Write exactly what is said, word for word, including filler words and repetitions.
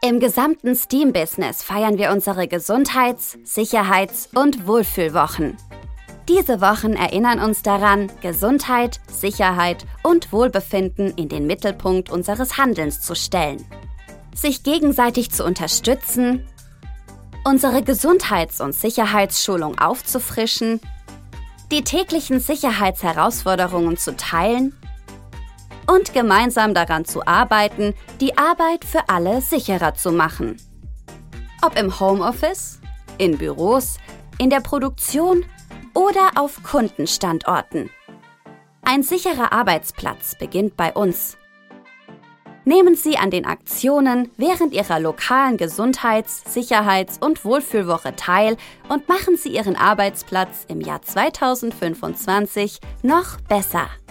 Im gesamten STEAM-Business feiern wir unsere Gesundheits-, Sicherheits- und Wohlfühlwochen. Diese Wochen erinnern uns daran, Gesundheit, Sicherheit und Wohlbefinden in den Mittelpunkt unseres Handelns zu stellen. Sich gegenseitig zu unterstützen, unsere Gesundheits- und Sicherheitsschulung aufzufrischen, die täglichen Sicherheitsherausforderungen zu teilen und gemeinsam daran zu arbeiten, die Arbeit für alle sicherer zu machen. Ob im Homeoffice, in Büros, in der Produktion oder auf Kundenstandorten. Ein sicherer Arbeitsplatz beginnt bei uns. Nehmen Sie an den Aktionen während Ihrer lokalen Gesundheits-, Sicherheits- und Wohlfühlwoche teil und machen Sie Ihren Arbeitsplatz im Jahr zweitausendfünfundzwanzig noch besser.